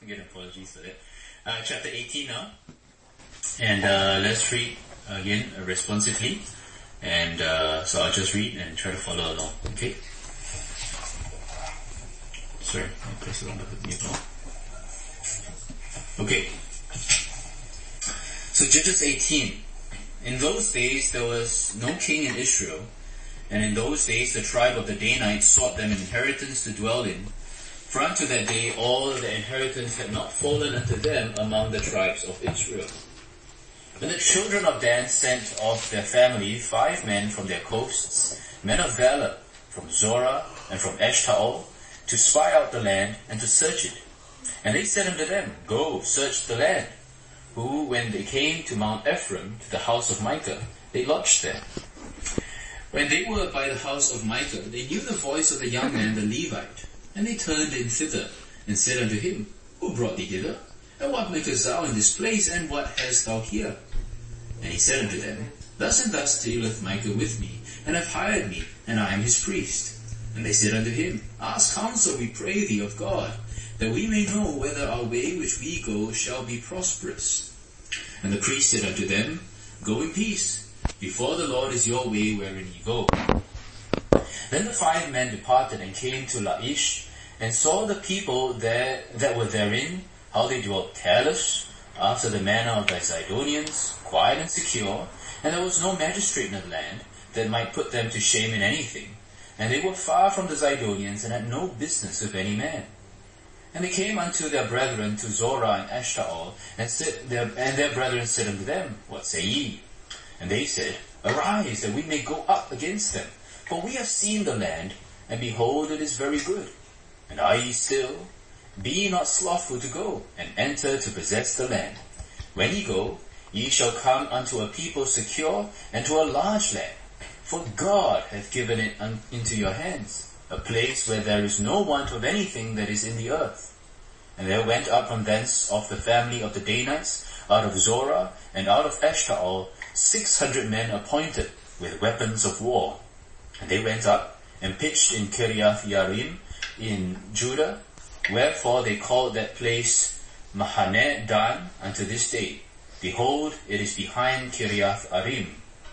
Again, apologies for that. Chapter 18 now. And let's read again responsively. And so I'll just read and try to follow along. Okay? Sorry, I pressed it on the mute now. Okay. So Judges 18. In those days there was no king in Israel, and in those days the tribe of the Danites sought them an inheritance to dwell in. For unto that day all the inheritance had not fallen unto them among the tribes of Israel. When the children of Dan sent of their family 5 men from their coasts, men of valor, from Zorah and from Eshtaol, to spy out the land and to search it. And they said unto them, Go, search the land. Who, when they came to Mount Ephraim, to the house of Micah, they lodged there. When they were by the house of Micah, they knew the voice of the young man the Levite. And they turned in thither, and said unto him, Who brought thee hither? And what makest thou in this place, and what hast thou here? And he said unto them, Thus and thus dealeth Micah with me, and hath hired me, and I am his priest. And they said unto him, Ask counsel, we pray thee, of God, that we may know whether our way which we go shall be prosperous. And the priest said unto them, Go in peace, before the Lord is your way wherein ye go. Then the 5 men departed and came to Laish, and saw the people there that were therein, how they dwelt careless, after the manner of the Zidonians, quiet and secure, and there was no magistrate in the land that might put them to shame in anything. And they were far from the Zidonians, and had no business with any man. And they came unto their brethren to Zorah and Eshtaol, and their brethren said unto them, What say ye? And they said, Arise, that we may go up against them. For we have seen the land, and behold, it is very good. And are ye still? Be ye not slothful to go, and enter to possess the land. When ye go, ye shall come unto a people secure, and to a large land. For God hath given it into your hands, a place where there is no want of anything that is in the earth. And there went up from thence of the family of the Danites, out of Zorah, and out of Eshtaol, 600 men appointed, with weapons of war. And they went up, and pitched in Kiriath Yarim, in Judah, wherefore they called that place Mahaneh Dan unto this day. Behold, it is behind Kiriath Arim.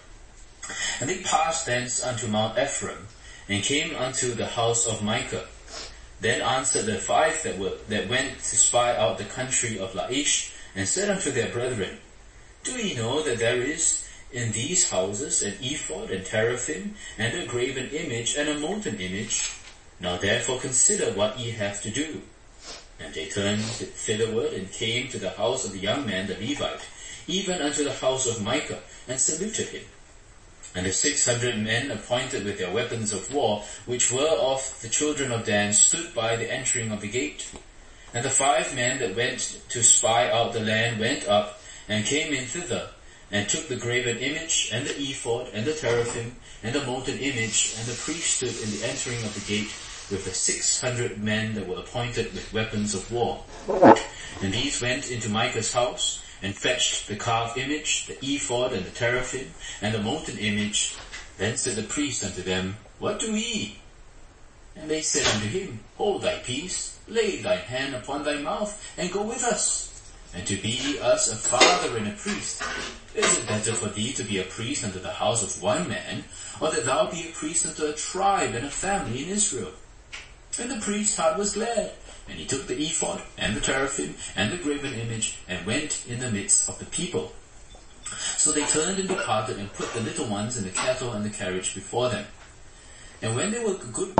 And they passed thence unto Mount Ephraim, and came unto the house of Micah. Then answered the 5 that went to spy out the country of Laish, and said unto their brethren, Do ye know that there is in these houses an ephod and teraphim, and a graven image, and a molten image? Now therefore consider what ye have to do. And they turned thitherward, and came to the house of the young man the Levite, even unto the house of Micah, and saluted him. And the 600 men appointed with their weapons of war, which were of the children of Dan, stood by the entering of the gate. And the 5 men that went to spy out the land went up, and came in thither, and took the graven image, and the ephod, and the teraphim, and the molten image, and the priest stood in the entering of the gate, with the 600 men that were appointed with weapons of war. And these went into Micah's house, and fetched the carved image, the ephod, and the teraphim, and the molten image. Then said the priest unto them, What do ye? And they said unto him, Hold thy peace, lay thine hand upon thy mouth, and go with us, and to be us a father and a priest. Is it better for thee to be a priest unto the house of one man, or that thou be a priest unto a tribe and a family in Israel? And the priest's heart was glad, and he took the ephod, and the teraphim, and the graven image, and went in the midst of the people. So they turned and departed, and put the little ones and the cattle and the carriage before them. And when they were a good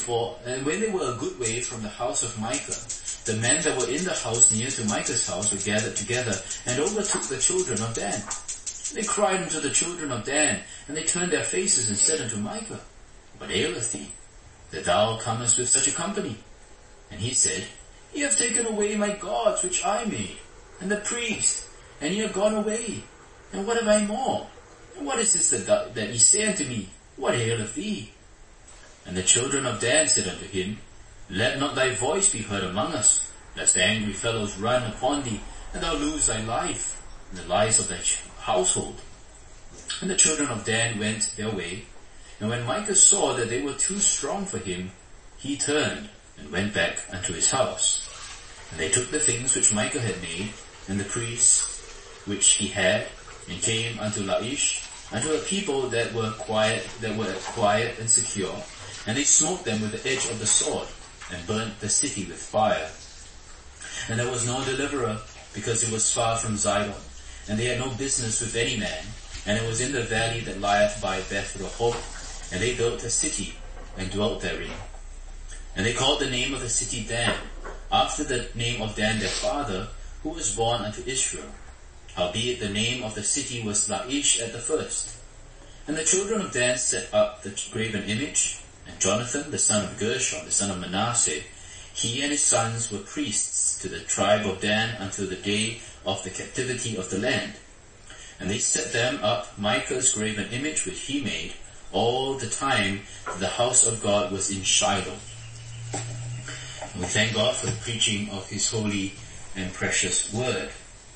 way from the house of Micah, the men that were in the house near to Micah's house were gathered together, and overtook the children of Dan. They cried unto the children of Dan, and they turned their faces and said unto Micah, What aileth thee, that thou comest with such a company? And he said, Ye have taken away my gods which I made, and the priest, and ye are gone away. And what have I more? And what is this that ye say unto me? What aileth thee? And the children of Dan said unto him, Let not thy voice be heard among us, lest the angry fellows run upon thee, and thou lose thy life, and the lives of thy household. And the children of Dan went their way, and when Micah saw that they were too strong for him, he turned, and went back unto his house. And they took the things which Micah had made, and the priests which he had, and came unto Laish, unto a people that were quiet and secure, and they smote them with the edge of the sword, and burnt the city with fire. And there was no deliverer, because it was far from Zidon, and they had no business with any man, and it was in the valley that lieth by Beth Rehob, and they built a city, and dwelt therein. And they called the name of the city Dan, after the name of Dan their father, who was born unto Israel. Howbeit the name of the city was Laish at the first. And the children of Dan set up the graven image, and Jonathan the son of Gershon, the son of Manasseh, he and his sons were priests to the tribe of Dan until the day of the captivity of the land. And they set them up Micah's graven image which he made, all the time that the house of God was in Shiloh. And we thank God for the preaching of his holy and precious word.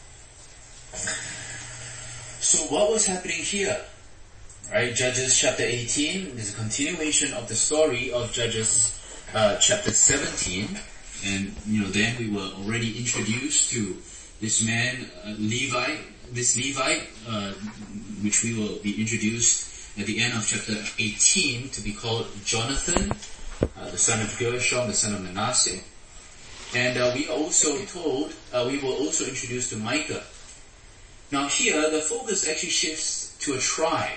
So what was happening here? Right, Judges chapter 18 is a continuation of the story of Judges chapter 17, and then we were already introduced to this man Levite, which we will be introduced at the end of chapter 18 to be called Jonathan, the son of Gershon, the son of Manasseh. And we were also introduced to Micah. Now here, the focus actually shifts to a tribe.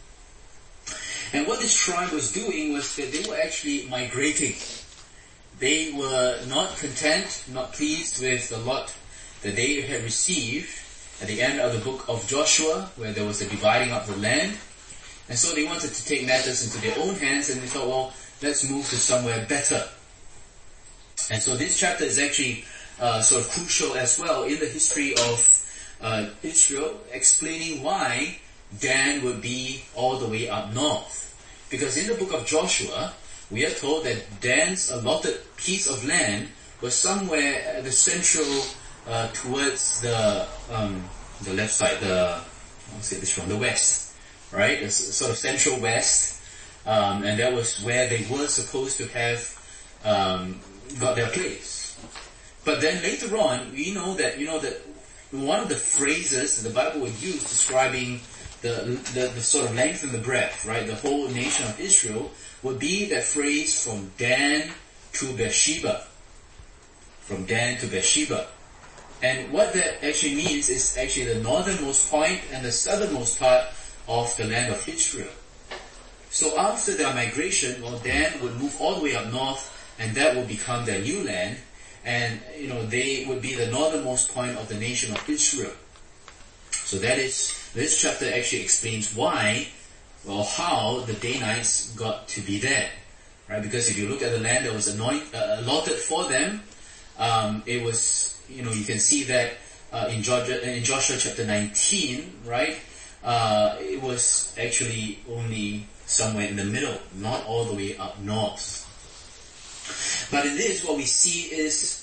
And what this tribe was doing was that they were actually migrating. They were not content, not pleased with the lot that they had received at the end of the book of Joshua, where there was a dividing up the land. And so they wanted to take matters into their own hands, and they thought, well, let's move to somewhere better. And so this chapter is actually sort of crucial as well in the history of Israel, explaining why Dan would be all the way up north. Because in the book of Joshua, we are told that Dan's allotted piece of land was somewhere at the central, towards the left side, the west, right? The sort of central west, and that was where they were supposed to have got their place. But then later on, we know that one of the phrases that the Bible would use describing the sort of length and the breadth, right, the whole nation of Israel, would be that phrase from Dan to Beersheba. From Dan to Beersheba. And what that actually means is actually the northernmost point and the southernmost part of the land of Israel. So after their migration, Dan would move all the way up north, and that would become their new land, and they would be the northernmost point of the nation of Israel. So this chapter actually explains why, how the Danites got to be there, right? Because if you look at the land that was allotted for them, it was, you can see that in Joshua chapter 19, right? It was actually only somewhere in the middle, not all the way up north. But in this, what we see is,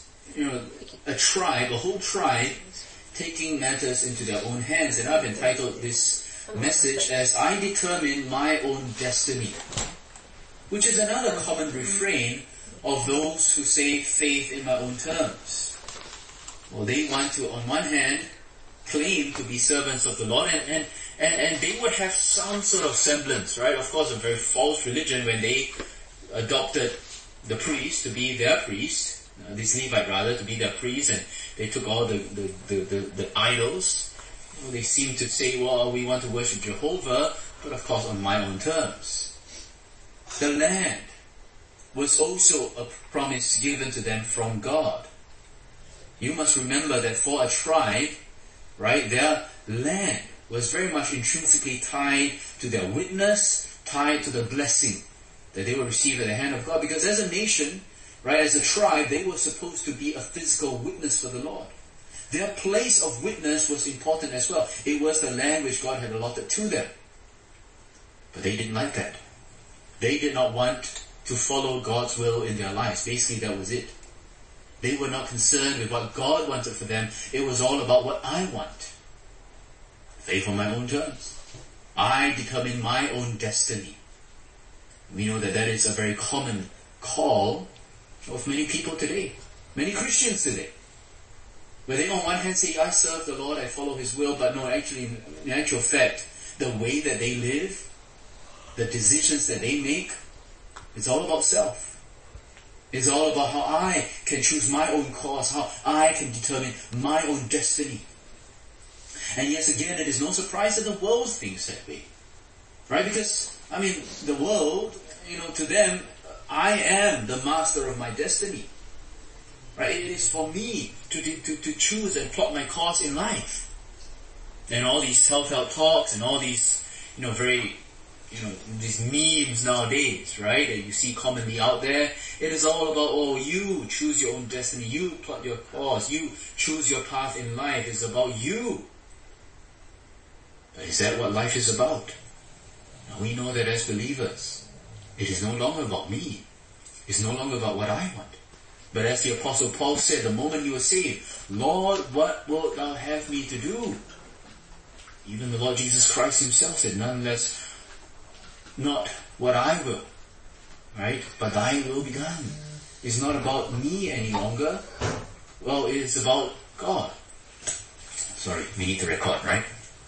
a whole tribe, taking matters into their own hands. And I've entitled this message as I Determine My Own Destiny, which is another common refrain of those who say faith in my own terms. Well, they want to, on one hand, claim to be servants of the Lord, and they would have some sort of semblance, right? Of course, a very false religion when they adopted the priest to be their priest, this Levite rather, to be their priest, and they took all the idols. They seem to say, well, we want to worship Jehovah, but of course on my own terms. The land was also a promise given to them from God. You must remember that for a tribe, right, their land was very much intrinsically tied to their witness, tied to the blessing that they will receive at the hand of God. Because as a nation, right, as a tribe, they were supposed to be a physical witness for the Lord. Their place of witness was important as well. It was the land which God had allotted to them. But they didn't like that. They did not want to follow God's will in their lives. Basically, that was it. They were not concerned with what God wanted for them. It was all about what I want. Faith on my own terms. I determine my own destiny. We know that that is a very common call of many people today. Many Christians today. Where they on one hand say, I serve the Lord, I follow His will, but no, actually, in actual fact, the way that they live, the decisions that they make, it's all about self. It's all about how I can choose my own course, how I can determine my own destiny. And yes, again, it is no surprise that the world thinks that way. Right? Because, the world, to them, I am the master of my destiny. Right? It is for me to choose and plot my course in life. And all these self-help talks and all these, these memes nowadays, right, that you see commonly out there, it is all about, you choose your own destiny, you plot your course, you choose your path in life, it's about you. But is that what life is about? Now we know that as believers, it is no longer about me. It's no longer about what I want. But as the Apostle Paul said, the moment you are saved, Lord, what wilt thou have me to do? Even the Lord Jesus Christ Himself said, nonetheless, not what I will, right? But thy will be done. It's not about me any longer. Well, it's about God. Sorry, we need to record, right?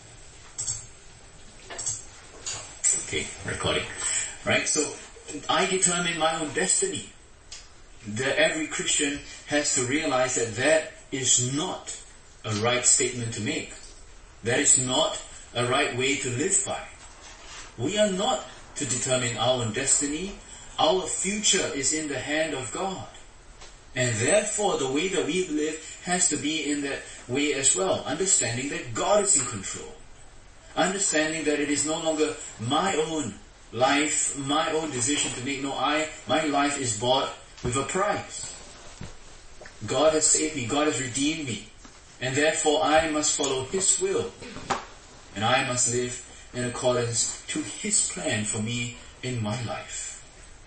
Okay, recording. Right, so I determine my own destiny. That every Christian has to realize that that is not a right statement to make. That is not a right way to live by. We are not to determine our own destiny. Our future is in the hand of God. And therefore the way that we live has to be in that way as well. Understanding that God is in control. Understanding that it is no longer my own life, my own decision to make. No, my life is bought with a price. God has saved me. God has redeemed me. And therefore I must follow His will. And I must live in accordance to His plan for me in my life.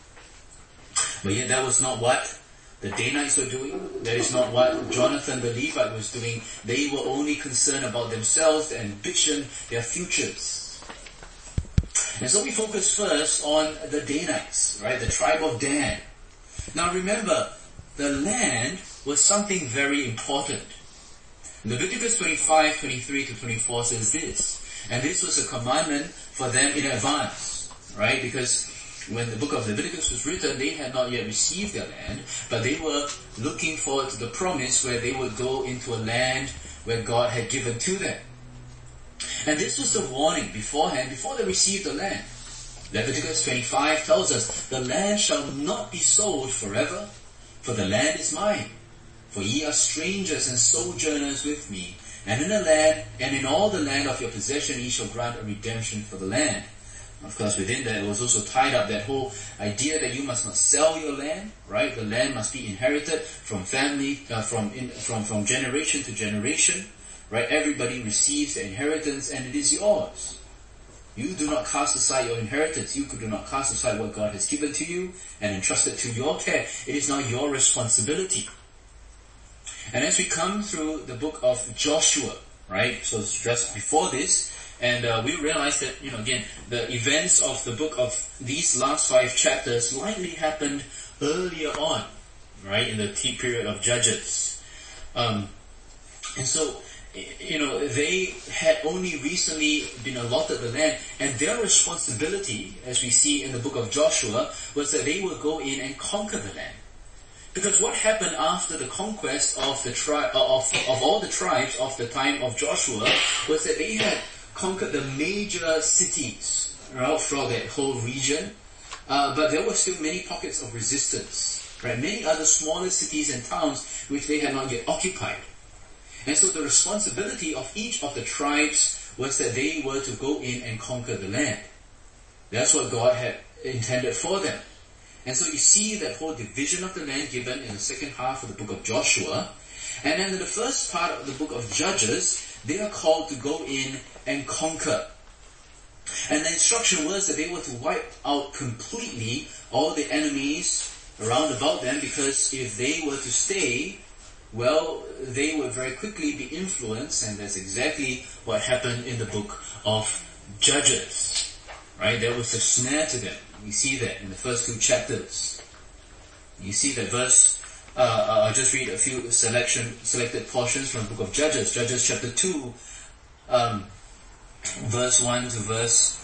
But yet that was not what the Danites were doing. That is not what Jonathan the Levite was doing. They were only concerned about themselves, their ambition, their futures. And so we focus first on the Danites, right? The tribe of Dan. Now remember, the land was something very important. Leviticus 25, 23 to 24 says this. And this was a commandment for them in advance, right? Because when the book of Leviticus was written, they had not yet received their land, but they were looking forward to the promise where they would go into a land where God had given to them. And this was the warning beforehand, before they received the land. Leviticus 25 tells us, the land shall not be sold forever, for the land is mine. For ye are strangers and sojourners with me, and in the land, and in all the land of your possession ye shall grant a redemption for the land. Of course, within that, it was also tied up that whole idea that you must not sell your land, right? The land must be inherited from family, from generation to generation, right? Everybody receives the inheritance and it is yours. You do not cast aside your inheritance. You do not cast aside what God has given to you and entrusted to your care. It is now your responsibility. And as we come through the book of Joshua, right? So it's just before this, and we realize that, again, the events of the book of these last 5 chapters likely happened earlier on, right? In the period of Judges. And so, they had only recently been allotted the land, and their responsibility, as we see in the book of Joshua, was that they would go in and conquer the land. Because what happened after the conquest of the of all the tribes of the time of Joshua was that they had conquered the major cities throughout that whole region, but there were still many pockets of resistance, right? Many other smaller cities and towns which they had not yet occupied. And so the responsibility of each of the tribes was that they were to go in and conquer the land. That's what God had intended for them. And so you see that whole division of the land given in the second half of the book of Joshua. And then in the first part of the book of Judges, they are called to go in and conquer. And the instruction was that they were to wipe out completely all the enemies around about them, because if they were to stay, well, they would very quickly be influenced, and that's exactly what happened in the book of Judges. Right? There was a snare to them. We see that in the first 2 chapters. You see that verse I'll just read a few selected portions from the book of Judges. Judges chapter 2, verse 1 to verse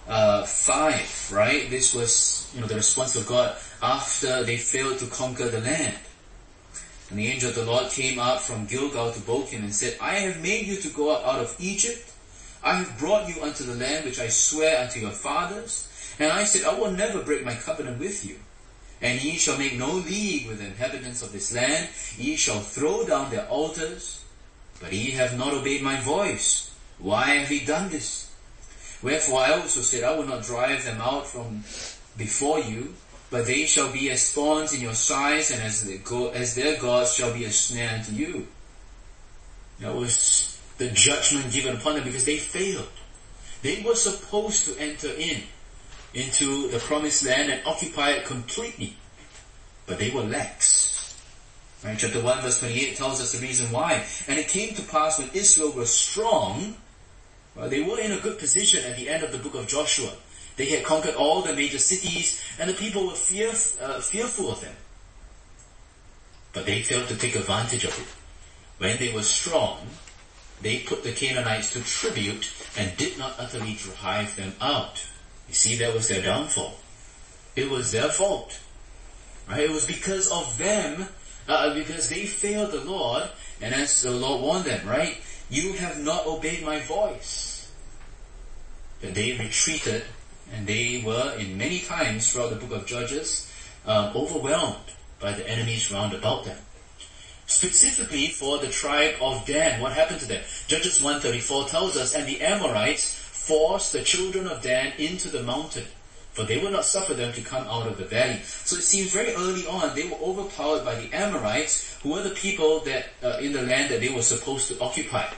5, right? This was, the response of God after they failed to conquer the land. And the angel of the Lord came up from Gilgal to Bochim and said, I have made you to go up out of Egypt. I have brought you unto the land which I swear unto your fathers. And I said, I will never break my covenant with you. And ye shall make no league with the inhabitants of this land. Ye shall throw down their altars. But ye have not obeyed my voice. Why have ye done this? Wherefore I also said, I will not drive them out from before you, but they shall be as thorns in your sides, and as their gods shall be a snare unto you. That was the judgment given upon them because they failed. They were supposed to enter into the promised land and occupy it completely, but they were lax. Right? Chapter 1 verse 28 tells us the reason why. And it came to pass when Israel was strong, they were in a good position at the end of the book of Joshua. They had conquered all the major cities, and the people were fearful of them. But they failed to take advantage of it. When they were strong, they put the Canaanites to tribute and did not utterly drive them out. You see, that was their downfall. It was their fault. Right? It was because of them, because they failed the Lord, and as the Lord warned them, right? You have not obeyed my voice. That they retreated, and they were, in many times throughout the book of Judges, overwhelmed by the enemies round about them. Specifically for the tribe of Dan, what happened to them? Judges 1:34 tells us, and the Amorites forced the children of Dan into the mountain, for they would not suffer them to come out of the valley. So it seems very early on they were overpowered by the Amorites, who were the people that in the land that they were supposed to occupy.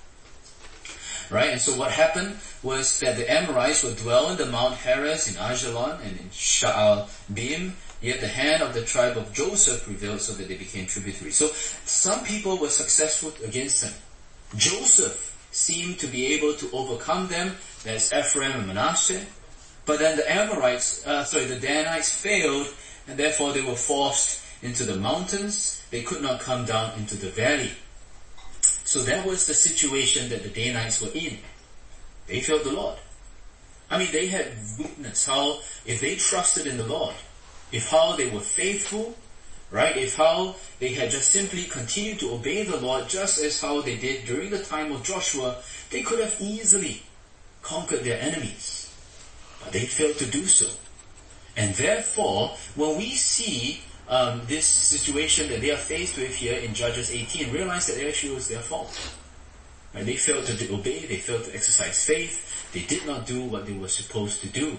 Right? And so what happened was that the Amorites would dwell in the Mount Heres, in Ajalon, and in Sha'al-bim, yet the hand of the tribe of Joseph prevailed so that they became tributaries. So some people were successful against them. Joseph seemed to be able to overcome them. That's Ephraim and Manasseh. But then the Danites failed, and therefore they were forced into the mountains. They could not come down into the valley. So that was the situation that the Danites were in. They failed the Lord. I mean, they had witnessed how, if they trusted in the Lord, if how they were faithful, right? If how they had just simply continued to obey the Lord, just as how they did during the time of Joshua, they could have easily conquered their enemies. But they failed to do so. And therefore, when we see this situation that they are faced with here in Judges 18, realize that it actually was their fault. Right? They failed to obey, they failed to exercise faith, they did not do what they were supposed to do.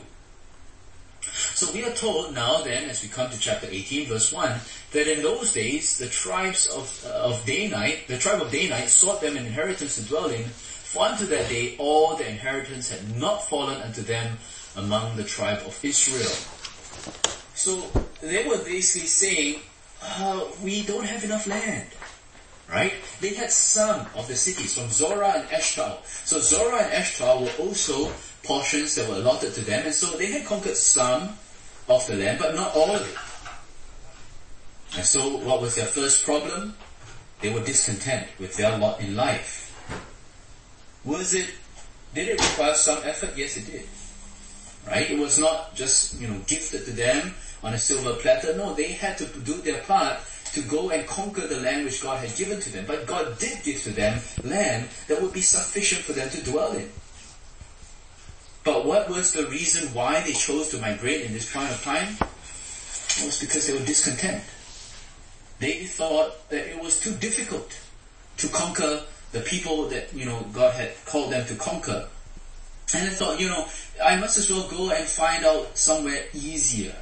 So we are told now then, as we come to chapter 18 verse 1, that in those days the tribes of Danite, the tribe of Danite sought them an inheritance to dwell in, for unto that day all the inheritance had not fallen unto them among the tribe of Israel. So they were basically saying, we don't have enough land. Right? They had some of the cities from Zorah and Eshtaol. So Zorah and Eshtaol were also portions that were allotted to them, and so they had conquered some of the land, but not all of it. And so what was their first problem? They were discontent with their lot in life. Did it require some effort? Yes, it did. Right? It was not just, gifted to them on a silver platter. No, they had to do their part to go and conquer the land which God had given to them. But God did give to them land that would be sufficient for them to dwell in. But what was the reason why they chose to migrate in this point of time? It was because they were discontent. They thought that it was too difficult to conquer the people that, God had called them to conquer. And they thought, I must as well go and find out somewhere easier.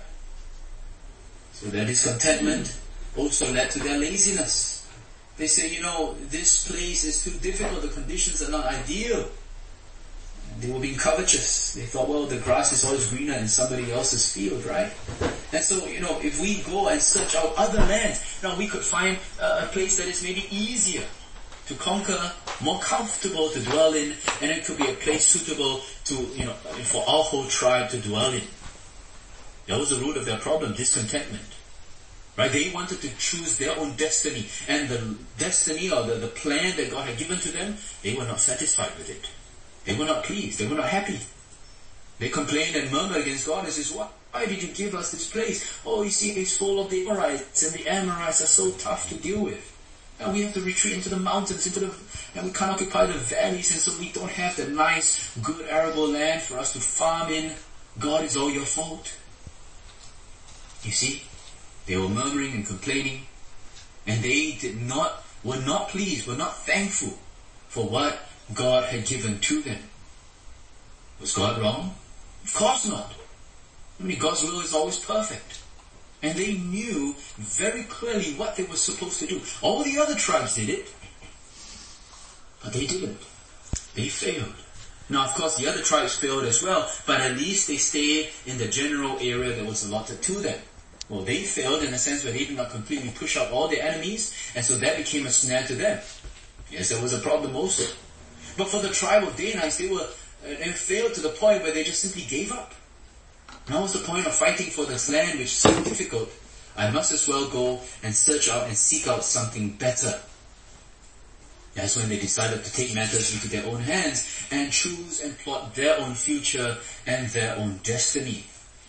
So their discontentment also led to their laziness. They say, this place is too difficult, the conditions are not ideal. And they were being covetous. They thought, the grass is always greener in somebody else's field, right? And so, if we go and search out other lands, we could find a place that is maybe easier to conquer, more comfortable to dwell in, and it could be a place suitable to, for our whole tribe to dwell in. That was the root of their problem, discontentment. Right? They wanted to choose their own destiny, and the destiny or the plan that God had given to them, they were not satisfied with it. They were not pleased. They were not happy. They complained and murmured against God and says, why did you give us this place? Oh, you see, it's full of the Amorites, and the Amorites are so tough to deal with. And we have to retreat into the mountains, and we can't occupy the valleys, and so we don't have the nice, good, arable land for us to farm in. God, it's all your fault. You see, they were murmuring and complaining, and they were not pleased, were not thankful for what God had given to them. Was God wrong? Of course not. I mean, God's will is always perfect. And they knew very clearly what they were supposed to do. All the other tribes did it, but they didn't. They failed. Now, of course, the other tribes failed as well, but at least they stayed in the general area that was allotted to them. Well, they failed in a sense where they did not completely push out all their enemies, and so that became a snare to them. Yes, there was a problem also. But for the tribe of Danites, they failed to the point where they just simply gave up. Now what's the point of fighting for this land which is so difficult? I must as well go and search out and seek out something better. That's when they decided to take matters into their own hands and choose and plot their own future and their own destiny.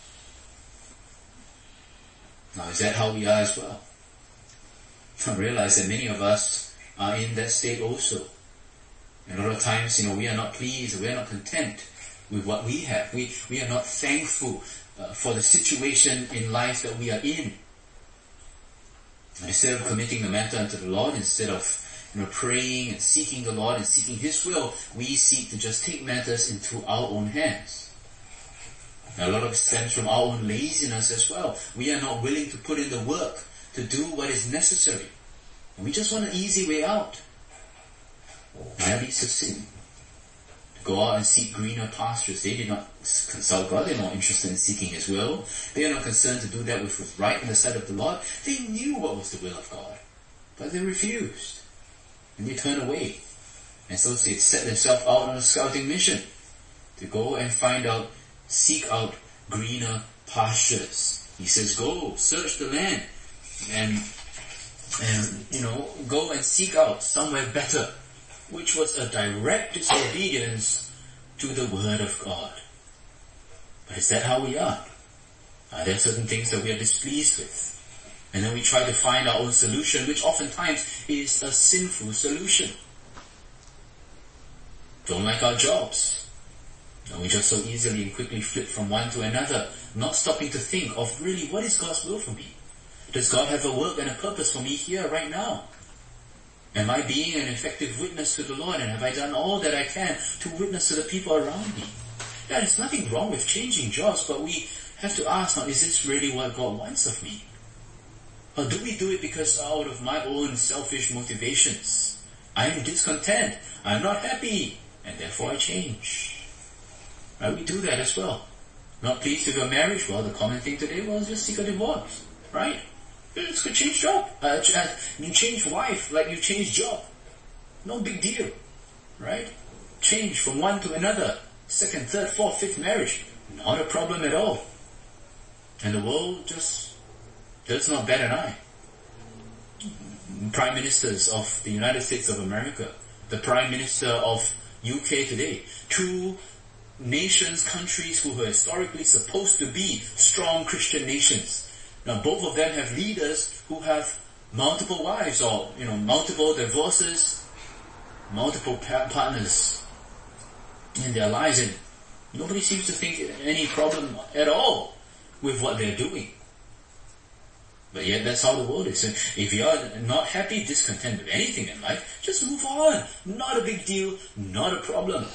Now is that how we are as well? I realize that many of us are in that state also. And a lot of times, we are not pleased, we are not content with what we have. We are not thankful for the situation in life that we are in. And instead of committing the matter unto the Lord, instead of praying and seeking the Lord and seeking His will, we seek to just take matters into our own hands. Now, a lot of it stems from our own laziness as well. We are not willing to put in the work to do what is necessary. And we just want an easy way out. That leads to sin. Go out and seek greener pastures. They did not consult God. They're not interested in seeking His will. They are not concerned to do that which was right in the sight of the Lord. They knew what was the will of God, but they refused. And they turned away. And so they set themselves out on a scouting mission to go and seek out greener pastures. He says, go, search the land, and go and seek out somewhere better, which was a direct disobedience to the Word of God. But is that how we are? Are there certain things that we are displeased with? And then we try to find our own solution, which oftentimes is a sinful solution. Don't like our jobs. And we just so easily and quickly flip from one to another, not stopping to think of really what is God's will for me? Does God have a work and a purpose for me here right now? Am I being an effective witness to the Lord, and have I done all that I can to witness to the people around me? There is nothing wrong with changing jobs, but we have to ask now, is this really what God wants of me? Or do we do it because out of my own selfish motivations? I am discontent, I am not happy, and therefore I change. Right? We do that as well. Not pleased with your marriage? Well, the common thing today was just seek a divorce. Right? It's good, change job. You change wife like you change job. No big deal. Right? Change from one to another. Second, third, fourth, fifth marriage. Not a problem at all. And the world just does not bat an eye. Prime Ministers of the United States of America, the Prime Minister of UK today, two nations, countries who were historically supposed to be strong Christian nations. Now both of them have leaders who have multiple wives or, multiple divorces, multiple partners in their lives, and nobody seems to think any problem at all with what they're doing. But yet that's how the world is. And if you are not happy, discontent with anything in life, just move on. Not a big deal, not a problem.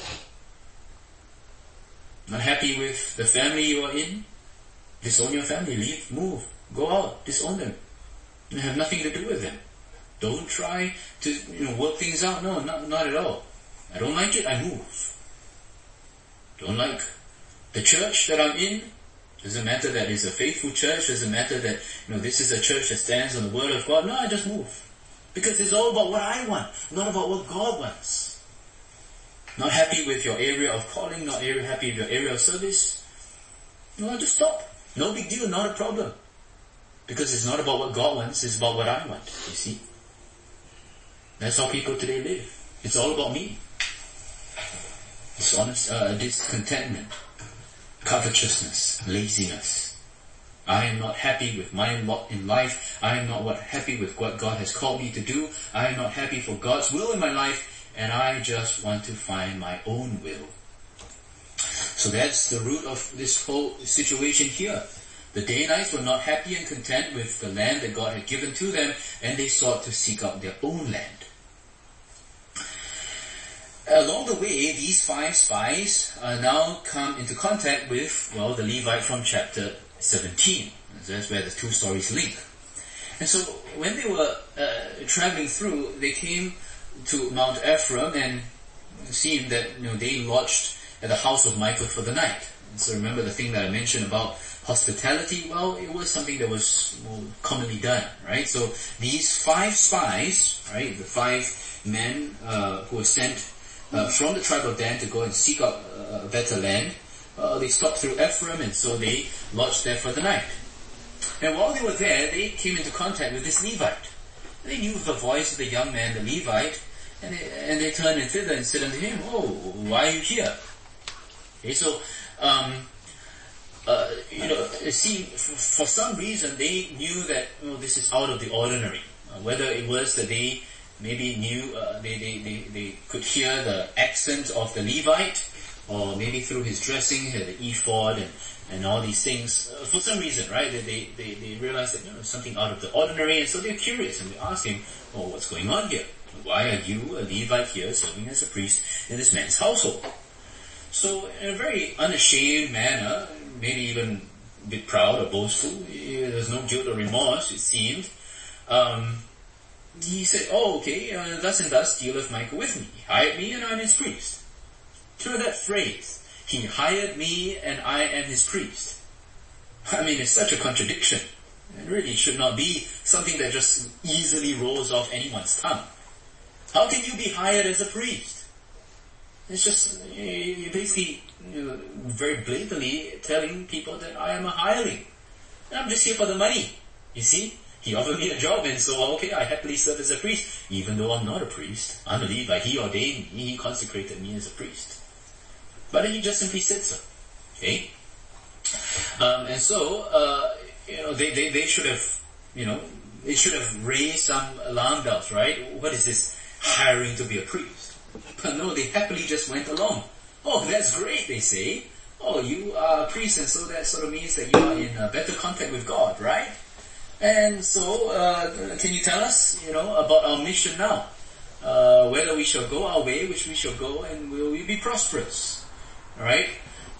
Not happy with the family you are in? Disown your family, leave, move, go out, disown them. You have nothing to do with them. Don't try to work things out. No, not at all. I don't like it, I move. Don't like the church that I'm in. Doesn't matter that it's a faithful church. Doesn't matter that this is a church that stands on the Word of God. No, I just move. Because it's all about what I want, not about what God wants. Not happy with your area of calling, not happy with your area of service. No, just stop. No big deal, not a problem. Because it's not about what God wants, it's about what I want, you see. That's how people today live. It's all about me. Discontentment, covetousness, laziness. I am not happy with my lot in life. I am not happy with what God has called me to do. I am not happy for God's will in my life, and I just want to find my own will. So that's the root of this whole situation here. The Danites were not happy and content with the land that God had given to them, and they sought to seek out their own land. Along the way, these 5 spies now come into contact with, well, the Levite from chapter 17. That's where the 2 stories link. And so when they were traveling through, they came to Mount Ephraim, and it seemed that they lodged at the house of Micah for the night. And so remember the thing that I mentioned about hospitality? Well, it was something that was commonly done, right? So these 5 spies, right, the 5 men who were sent from the tribe of Dan to go and seek out a better land, they stopped through Ephraim, and so they lodged there for the night. And while they were there, they came into contact with this Levite. They knew the voice of the young man, the Levite, and they turned thither and said unto him, "Oh, why are you here?" Okay, so, see, for some reason they knew that this is out of the ordinary. Whether it was that they maybe knew, they could hear the accent of the Levite, or maybe through his dressing, he had the ephod and all these things. For some reason, right, they realized that there's something out of the ordinary, and so they're curious, and they ask him, "Oh, what's going on here? Why are you, a Levite, here serving as a priest in this man's household?" So in a very unashamed manner, maybe even a bit proud or boastful, there's no guilt or remorse, it seemed, he said, "Oh, okay, thus and thus dealeth Micah with me. He hired me and I'm his priest." Hear that phrase, "He hired me and I am his priest." I mean, it's such a contradiction. It really should not be something that just easily rolls off anyone's tongue. How can you be hired as a priest? It's just, you're basically very blatantly telling people that I am a hireling. I'm just here for the money. You see? He offered me a job, and so, okay, I happily serve as a priest, even though I'm not a priest. I'm a Levite. He ordained me. He consecrated me as a priest. But he just simply said so. Okay? And so, they should have, it should have raised some alarm bells, right? What is this hiring to be a priest? But no, they happily just went along. "Oh, that's great," they say. "Oh, you are a priest, and so that sort of means that you are in better contact with God, right? And so, can you tell us, about our mission now? Whether we shall go our way, which we shall go, and will we be prosperous?" Alright?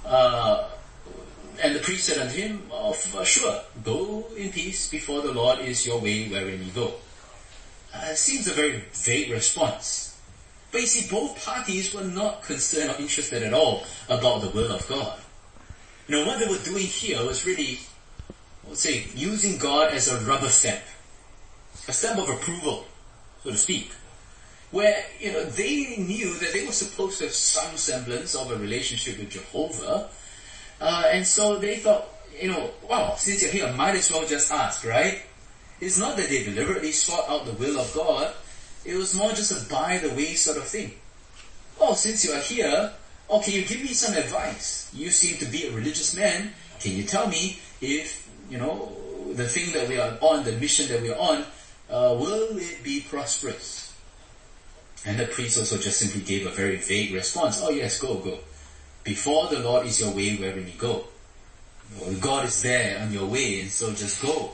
And the priest said unto him, "Oh, sure, go in peace before the Lord is your way wherein you go." It seems a very vague response. But you see, both parties were not concerned or interested at all about the will of God. What they were doing here was really, I would say, using God as a rubber stamp. A stamp of approval, so to speak. Where, they knew that they were supposed to have some semblance of a relationship with Jehovah. And so they thought, wow, since you're here, might as well just ask, right? It's not that they deliberately sought out the will of God. It was more just a by-the-way sort of thing. "Oh, since you are here, can you give me some advice? You seem to be a religious man. Can you tell me if, the thing that we are on, the mission that we are on, will it be prosperous?" And the priest also just simply gave a very vague response. "Oh yes, go. Before the Lord is your way wherein you go." God is there on your way, and so just go.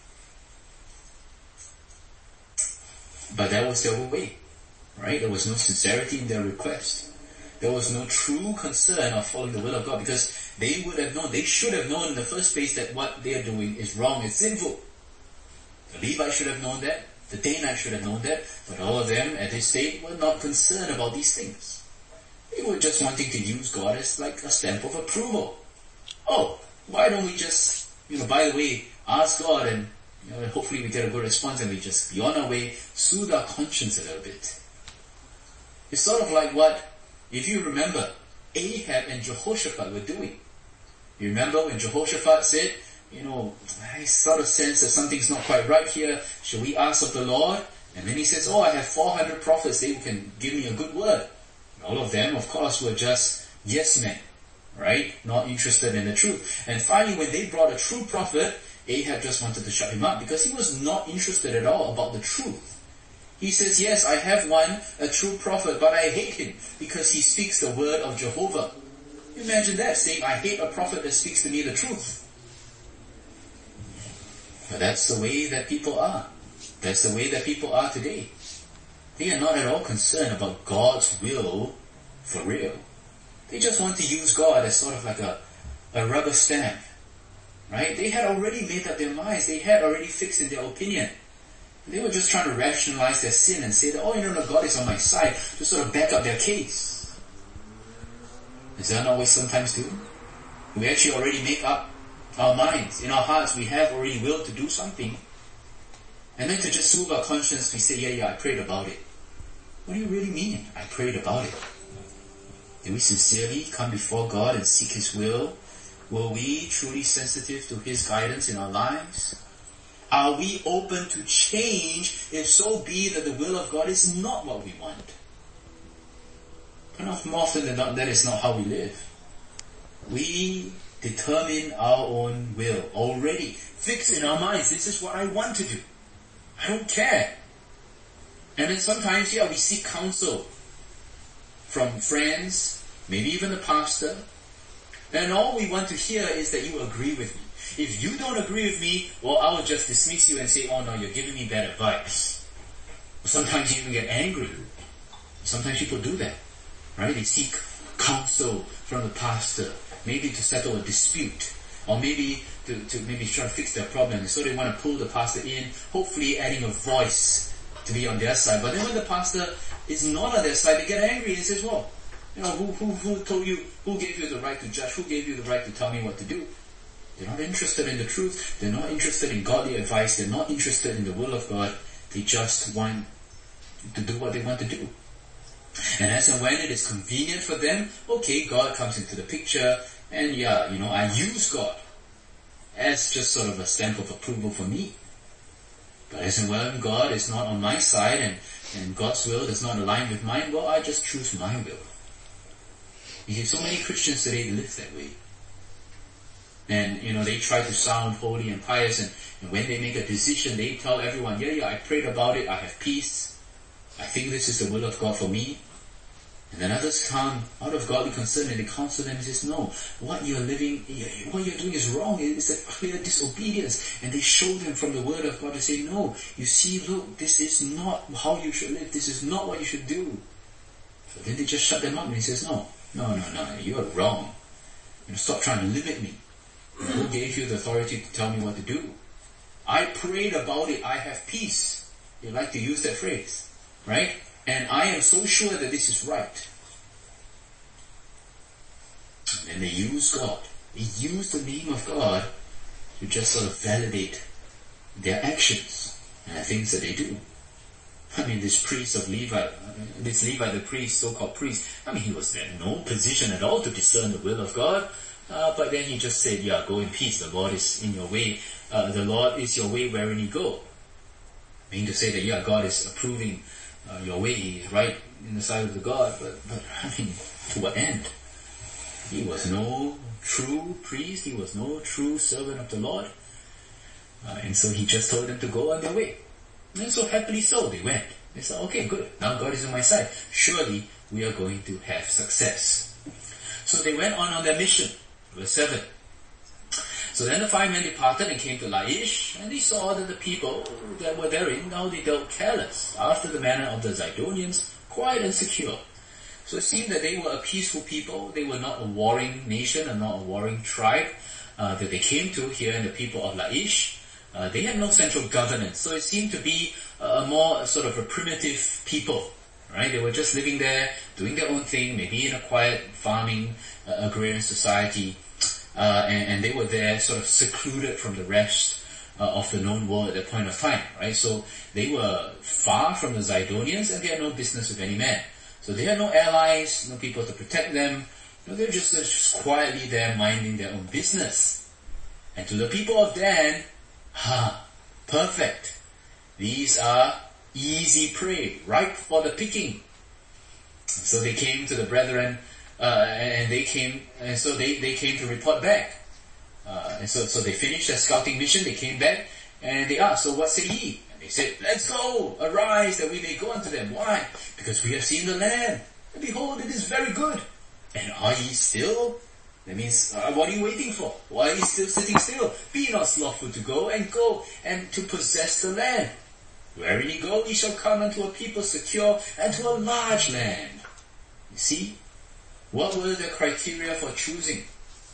But that was their way, right? There was no sincerity in their request. There was no true concern of following the will of God, because they should have known in the first place that what they are doing is wrong, it's sinful. The Levite should have known that. The Danite should have known that. But all of them at this stage were not concerned about these things. They were just wanting to use God as like a stamp of approval. "Oh, why don't we just, by the way, ask God, and hopefully we get a good response, and we just be on our way, soothe our conscience a little bit." It's sort of like what, if you remember, Ahab and Jehoshaphat were doing. You remember when Jehoshaphat said, I sort of sense that something's not quite right here. Shall we ask of the Lord? And then he says, I have 400 prophets. They can give me a good word. And all of them, of course, were just yes men, right? Not interested in the truth. And finally, when they brought a true prophet, Ahab just wanted to shut him up because he was not interested at all about the truth. He says, yes, I have one, a true prophet, but I hate him because he speaks the word of Jehovah. Imagine that, saying, I hate a prophet that speaks to me the truth. But that's the way that people are. That's the way that people are today. They are not at all concerned about God's will for real. They just want to use God as sort of like a rubber stamp. Right? They had already made up their minds. They had already fixed in their opinion. They were just trying to rationalize their sin and say that, God is on my side, to sort of back up their case. Is that not what we sometimes do? We actually already make up our minds. In our hearts, we have already willed to do something. And then to just soothe our conscience, we say, I prayed about it. What do you really mean, I prayed about it? Do we sincerely come before God and seek His will? Were we truly sensitive to His guidance in our lives? Are we open to change if so be that the will of God is not what we want? More often than not, that is not how we live. We determine our own will already. Fix in our minds, this is what I want to do. I don't care. And then sometimes, we seek counsel from friends, maybe even the pastor. And all we want to hear is that you agree with me. If you don't agree with me, I will just dismiss you and say, no, you're giving me bad advice. Sometimes you even get angry. Sometimes people do that. Right? They seek counsel from the pastor, maybe to settle a dispute, or maybe to maybe try to fix their problem. So they want to pull the pastor in, hopefully adding a voice to be on their side. But then when the pastor is not on their side, they get angry and says, who told you, who gave you the right to judge? Who gave you the right to tell me what to do? They're not interested in the truth. They're not interested in godly advice. They're not interested in the will of God. They just want to do what they want to do. And as and when it is convenient for them, God comes into the picture, and I use God as just sort of a stamp of approval for me. But as and when God is not on my side, and God's will does not align with mine, I just choose my will. You see, so many Christians today live that way. And, they try to sound holy and pious, and when they make a decision, they tell everyone, I prayed about it, I have peace. I think this is the will of God for me. And then others come out of godly concern and they counsel them and says, no, what you're doing is wrong. It's a clear disobedience. And they show them from the word of God to say, no, you see, look, this is not how you should live. This is not what you should do. So then they just shut them up and he says, no, you are wrong. Stop trying to limit me. Who gave you the authority to tell me what to do? I prayed about it. I have peace. You like to use that phrase. Right? And I am so sure that this is right. And they use God. They use the name of God to just sort of validate their actions and the things that they do. This priest of Levi, the priest, so-called priest, he was in no position at all to discern the will of God. But then he just said, go in peace. The Lord is in your way. The Lord is your way wherein you go. Meaning to say that, God is approving your way. He is right in the sight of the God. But to what end? He was no true priest. He was no true servant of the Lord. And so he just told them to go on their way. And so happily so, they went. They said, okay, good. Now God is on my side. Surely we are going to have success. So they went on their mission. Verse 7. So then the 5 men departed and came to Laish, and they saw that the people that were therein, now they dealt careless, after the manner of the Zidonians, quiet and secure. So it seemed that they were a peaceful people. They were not a warring nation and not a warring tribe that they came to here in the people of Laish. They had no central governance, so it seemed to be a more sort of a primitive people. Right? They were just living there, doing their own thing, maybe in a quiet farming agrarian society, and they were there sort of secluded from the rest of the known world at that point of time. Right? So they were far from the Zidonians, and they had no business with any man. So they had no allies, no people to protect them. They're just quietly there minding their own business. And to the people of Dan, perfect. These are easy prey, ripe for the picking. So they came to the brethren, and so they came to report back. And so they finished their scouting mission, they came back, and they asked, so what say ye? And they said, let's go, arise, that we may go unto them. Why? Because we have seen the land, and behold, it is very good. And are ye still? That means, what are you waiting for? Why are you still sitting still? Be not slothful to go and to possess the land. Wherein ye go, ye shall come unto a people secure and to a large land. You see, what were the criteria for choosing?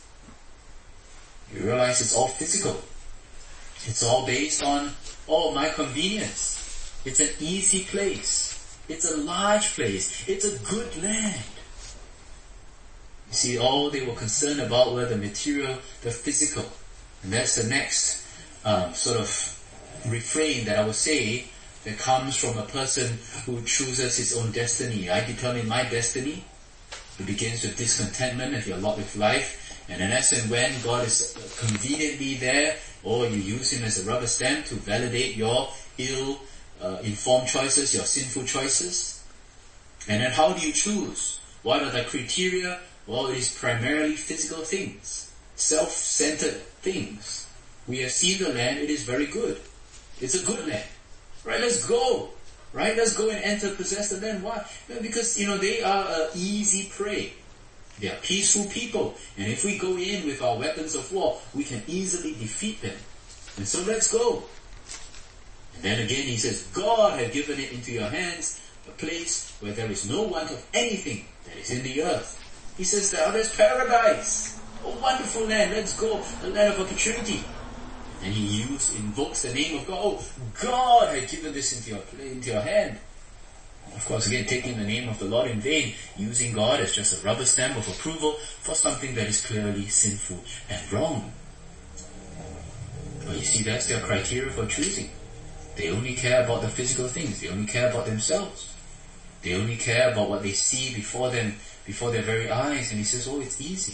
You realize it's all physical. It's all based on, my convenience. It's an easy place. It's a large place. It's a good land. You see, all they were concerned about were the material, the physical. And that's the next sort of refrain that I would say that comes from a person who chooses his own destiny. I determine my destiny. It begins with discontentment of your lot with life. And unless and when God is conveniently there, or you use Him as a rubber stamp to validate your ill-informed choices, your sinful choices. And then how do you choose? What are the criteria? Well, it is primarily physical things, self-centered things. We have seen the land, it is very good. It's a good land. Right, let's go. Right, let's go and enter, possess the land. Why? Because, they are an easy prey. They are peaceful people. And if we go in with our weapons of war, we can easily defeat them. And so let's go. And then again he says, God had given it into your hands, a place where there is no want of anything that is in the earth. He says, there's paradise. A wonderful land. Let's go. A land of opportunity. And he invokes the name of God. Oh, God had given this into your hand. And of course, again, taking the name of the Lord in vain, using God as just a rubber stamp of approval for something that is clearly sinful and wrong. But you see, that's their criteria for choosing. They only care about the physical things. They only care about themselves. They only care about what they see before them, before their very eyes. And he says, it's easy.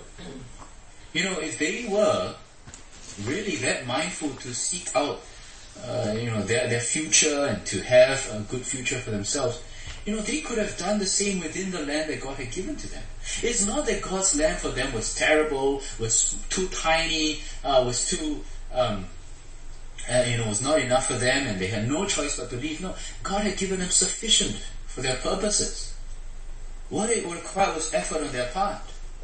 If they were really that mindful to seek out, their future and to have a good future for themselves, they could have done the same within the land that God had given to them. It's not that God's land for them was terrible, was too tiny, was too, was not enough for them and they had no choice but to leave. No, God had given them sufficient for their purposes. What it would require was effort on their part.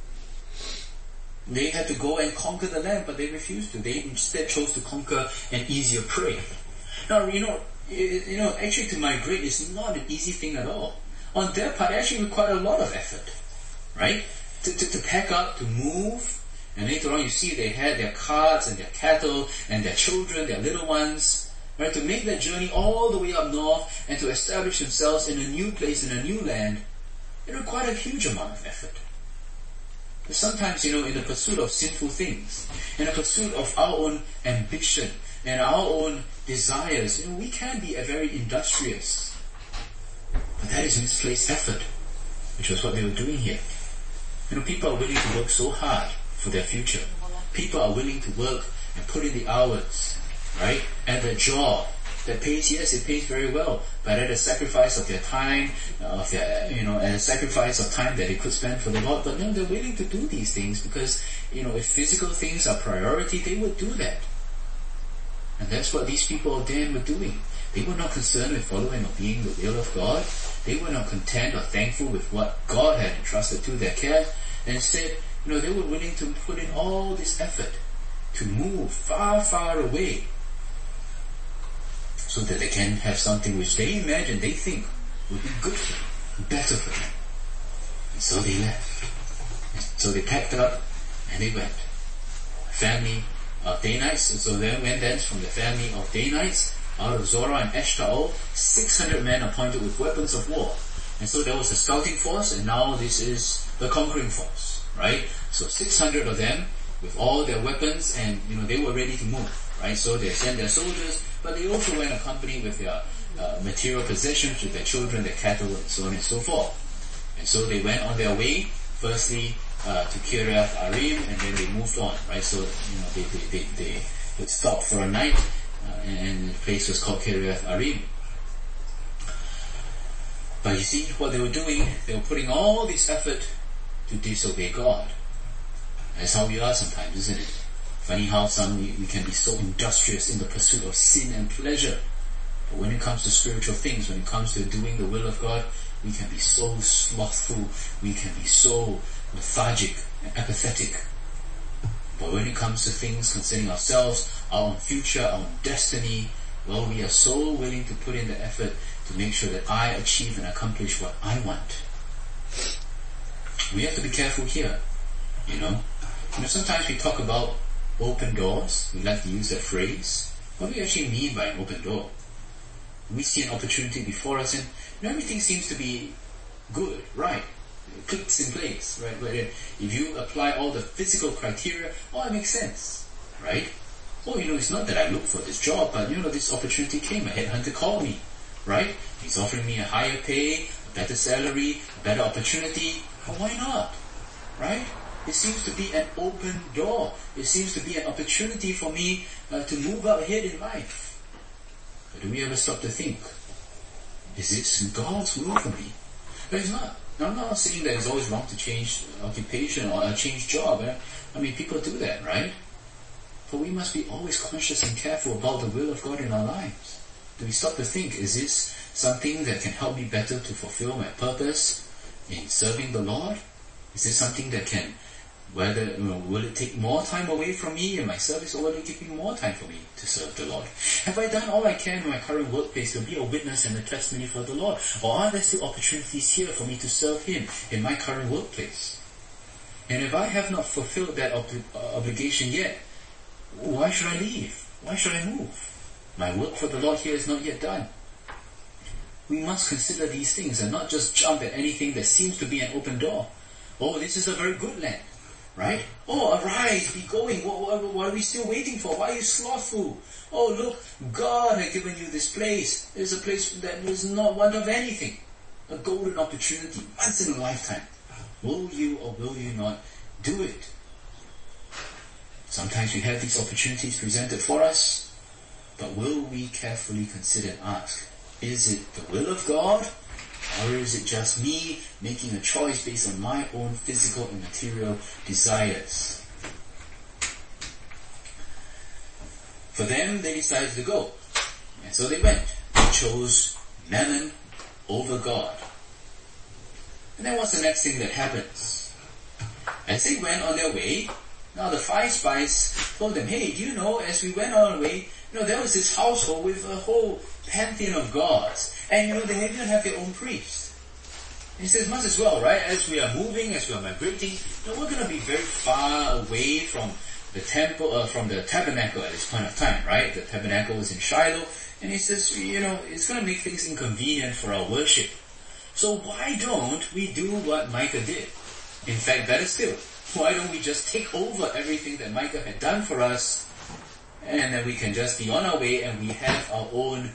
They had to go and conquer the land, but they refused to. They instead chose to conquer an easier prey. Now, actually to migrate is not an easy thing at all. On their part, it actually required a lot of effort, right? To pack up, to move, and later on you see they had their carts and their cattle and their children, their little ones, right? To make that journey all the way up north and to establish themselves in a new place, in a new land, it required a huge amount of effort. Sometimes, in the pursuit of sinful things, in the pursuit of our own ambition and our own desires, we can be very industrious. But that is misplaced effort, which was what they were doing here. People are willing to work so hard for their future. People are willing to work and put in the hours, right? At their job that pays, yes, it pays very well, but at a sacrifice of their time, at a sacrifice of time that they could spend for the Lord. But no, they're willing to do these things because, if physical things are priority, they would do that. And that's what these people of Dan were doing. They were not concerned with following or being the will of God. They were not content or thankful with what God had entrusted to their care. And instead, they were willing to put in all this effort to move far, far away so that they can have something which they imagine, they think would be good for them, better for them. And so they left. So they packed up and they went. Family of Danites, so they went thence from the family of Danites out of Zorah and Eshtaol, 600 men appointed with weapons of war. And so there was a scouting force, and now this is the conquering force, right? So 600 of them with all their weapons, and they were ready to move, right? So they sent their soldiers, but they also went accompanied with their material possessions, with their children, their cattle, and so on and so forth. And so they went on their way, firstly to Kiriath Arim, and then they moved on, right? So, they would stop for a night, and the place was called Kiriath Arim. But you see, what they were doing, they were putting all this effort to disobey God. That's how we are sometimes, isn't it? Funny how we can be so industrious in the pursuit of sin and pleasure. But when it comes to spiritual things, when it comes to doing the will of God, we can be so slothful, we can be so lethargic and apathetic. But when it comes to things concerning ourselves, our own future, our own destiny, well, we are so willing to put in the effort to make sure that I achieve and accomplish what I want. We have to be careful here, sometimes we talk about open doors. We like to use that phrase. What do we actually mean by an open door? We see an opportunity before us and everything seems to be good, right? It clicks in place, right? But if you apply all the physical criteria, it makes sense, right? It's not that I look for this job, but this opportunity came. A headhunter called me, right? He's offering me a higher pay, a better salary, a better opportunity. Well, why not, right? It seems to be an open door. It seems to be an opportunity for me to move up ahead in life. But do we ever stop to think, is this God's will for me? But it's not. I'm not saying that it's always wrong to change occupation or change job. People do that, right? But we must be always conscious and careful about the will of God in our lives. Do we stop to think, is this something that can help me better to fulfill my purpose in serving the Lord? Is this something that can, will it take more time away from me in my service, or will it give me more time for me to serve the Lord? Have I done all I can in my current workplace to be a witness and a testimony for the Lord? Or are there still opportunities here for me to serve Him in my current workplace? And if I have not fulfilled that obligation yet, why should I leave? Why should I move? My work for the Lord here is not yet done. We must consider these things and not just jump at anything that seems to be an open door. This is a very good land, right? Arise, be going. What are we still waiting for? Why are you slothful? Look, God has given you this place. It's a place that was not one of anything. A golden opportunity, once in a lifetime. Will you or will you not do it? Sometimes we have these opportunities presented for us, but will we carefully consider and ask, is it the will of God? Or is it just me making a choice based on my own physical and material desires? For them, they decided to go. And so they went. They chose Mammon over God. And then what's the next thing that happens? As they went on their way, now the 5 spies told them, hey, do you know, as we went on our way, there was this household with a whole pantheon of gods. And they even have their own priest. And he says, much as well, right? As we are moving, as we are migrating, we're going to be very far away from the temple, from the tabernacle at this point of time, right? The tabernacle was in Shiloh. And he says, it's going to make things inconvenient for our worship. So why don't we do what Micah did? In fact, better still, why don't we just take over everything that Micah had done for us, and then we can just be on our way and we have our own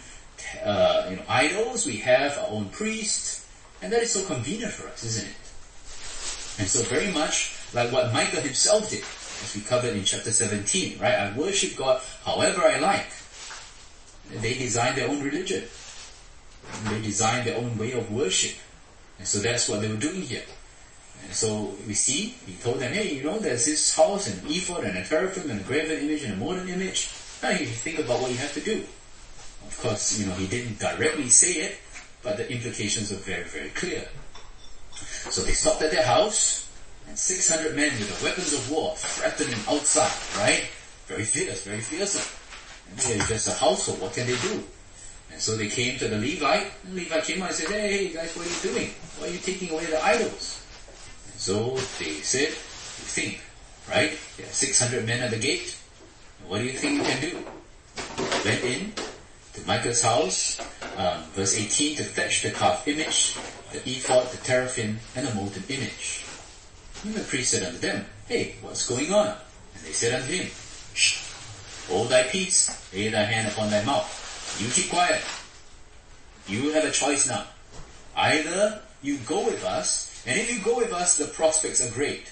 idols, we have our own priests, and that is so convenient for us, isn't it? And so very much like what Micah himself did, as we covered in chapter 17, right? I worship God however I like. They designed their own religion. They designed their own way of worship. And so that's what they were doing here. And so we see, he told them, hey, there's this house, an ephod, and a teraphim, and a graven image, and a molten image. Now you think about what you have to do. Of course, he didn't directly say it, but the implications are very, very clear. So they stopped at their house, and 600 men with the weapons of war threatened them outside, right? Very fierce, very fearsome. And they're just a household, what can they do? And so they came to the Levite, and the Levite came out and said, hey guys, what are you doing? Why are you taking away the idols? And so they said, you think, right? There are 600 men at the gate. What do you think you can do? Went in to Micah's house, verse 18, to fetch the carved image, the ephod, the teraphim, and the molten image. And the priest said unto them, hey, what's going on? And they said unto him, shh, hold thy peace, lay thy hand upon thy mouth. You keep quiet. You have a choice now. Either you go with us, and if you go with us, the prospects are great.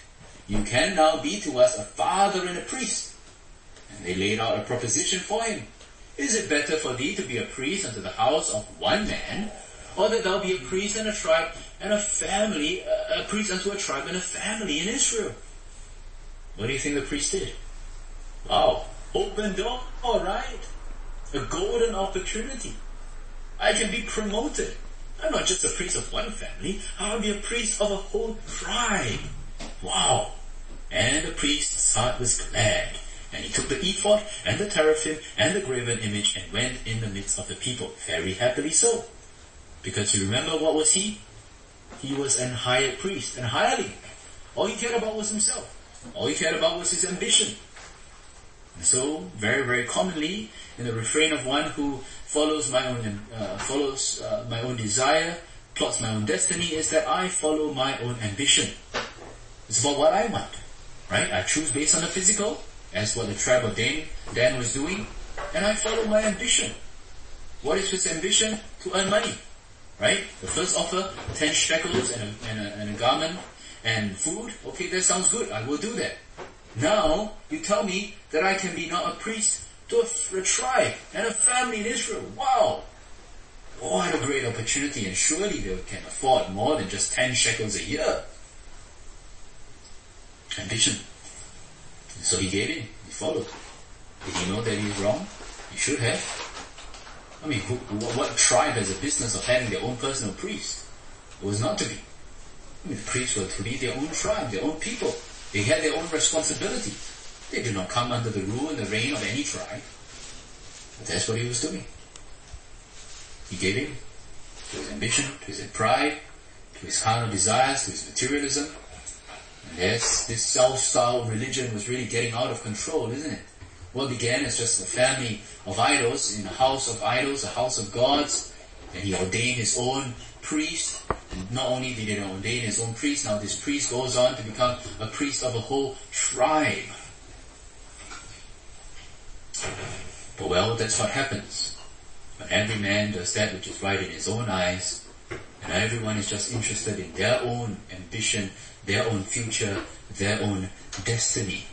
you can now be to us a father and a priest. And they laid out a proposition for him. Is it better for thee to be a priest unto the house of one man, or that thou be a priest and a tribe and a family, a priest unto a tribe and a family in Israel? What do you think the priest did? Wow, open door, alright. A golden opportunity. I can be promoted. I'm not just a priest of one family, I'll be a priest of a whole tribe. Wow. And the priest's heart was glad. And he took the ephod and the teraphim and the graven image and went in the midst of the people, very happily so. Because you remember what was he? He was an hired priest, an hireling. All he cared about was himself. All he cared about was his ambition. And so, very, very commonly, in the refrain of one who follows my own desire, plots my own destiny, is that I follow my own ambition. It's about what I want, right? I choose based on the physical, as what the tribe of Dan was doing, and I follow my ambition. What is his ambition? To earn money, right? The first offer, 10 shekels and a garment and food. Okay, that sounds good. I will do that. Now, you tell me that I can be not a priest to a tribe and a family in Israel. Wow! What a great opportunity, and surely they can afford more than just 10 shekels a year. Ambition. And so he gave in. He followed. Did he know that he was wrong? He should have. I mean, what tribe has a business of having their own personal priest? It was not to be. I mean, the priests were to lead their own tribe, their own people. They had their own responsibility. They did not come under the rule and the reign of any tribe. But that's what he was doing. He gave in to his ambition, to his pride, to his carnal desires, to his materialism. And yes, this self-styled religion was really getting out of control, isn't it? What began as just a family of idols in a house of idols, a house of gods, and he ordained his own priest. And not only did he ordain his own priest, now this priest goes on to become a priest of a whole tribe. But well, that's what happens. When every man does that which is right in his own eyes, and everyone is just interested in their own ambition, their own future, their own destiny.